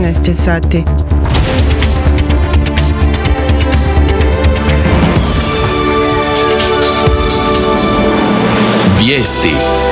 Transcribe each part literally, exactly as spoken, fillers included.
trinaest je sati. Vijesti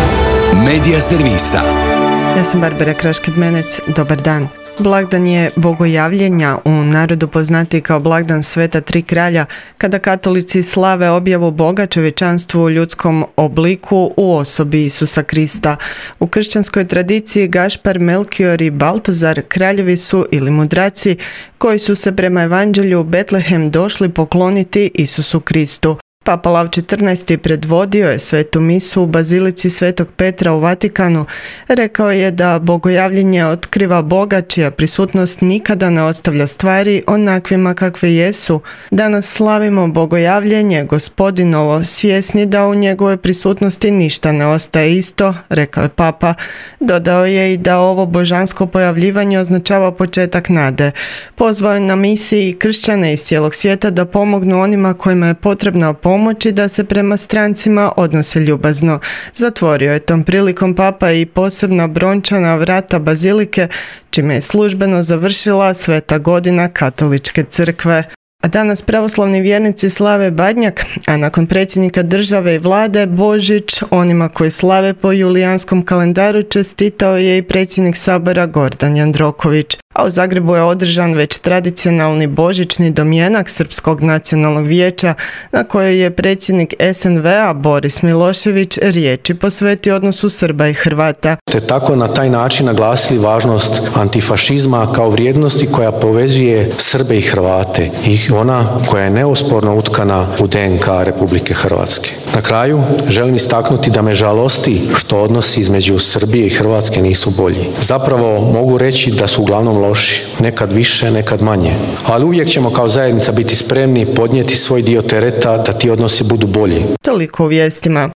Medija servisa. Ja sam Barbara Krašked-Menec, dobar dan. Blagdan je bogojavljenja, u narodu poznati kao blagdan Sveta tri kralja, kada katolici slave objavu Boga čovječanstvu u ljudskom obliku u osobi Isusa Krista. U kršćanskoj tradiciji Gašpar, Melkior i Baltazar kraljevi su ili mudraci koji su se prema evanđelju u Betlehem došli pokloniti Isusu Kristu. Papa Lav četrnaesti predvodio je svetu misu u bazilici Svetog Petra u Vatikanu. Rekao je da bogojavljenje otkriva Boga čija prisutnost nikada ne ostavlja stvari onakvima kakve jesu. Danas slavimo bogojavljenje Gospodinovo, svjesni da u njegovoj prisutnosti ništa ne ostaje isto, rekao je Papa. Dodao je i da ovo božansko pojavljivanje označava početak nade. Pozvao je na misiji kršćane iz cijelog svijeta da pomognu onima kojima je potrebna pomoć pomoći da se prema strancima odnose ljubazno. Zatvorio je tom prilikom Papa i posebna brončana vrata bazilike, čime je službeno završila sveta godina katoličke crkve. A danas pravoslavni vjernici slave Badnjak, a nakon predsjednika države i vlade Božić, onima koji slave po julijanskom kalendaru čestitao je i predsjednik Sabora Gordan Jandroković. A u Zagrebu je održan već tradicionalni božićni domjenak Srpskog nacionalnog vijeća na kojoj je predsjednik S N V-a Boris Milošević riječi posvetio odnosu Srba i Hrvata. Te tako na taj način naglasili važnost antifašizma kao vrijednosti koja povezuje Srbe i Hrvate i ona koja je neosporno utkana u D N K Republike Hrvatske. Na kraju želim istaknuti da me žalosti što odnosi između Srbije i Hrvatske nisu bolji. Zapravo mogu reći da su uglavnom loši, nekad više, nekad manje. Ali uvijek ćemo kao zajednica biti spremni podnijeti svoj dio tereta da ti odnosi budu bolji. Toliko u vijestima.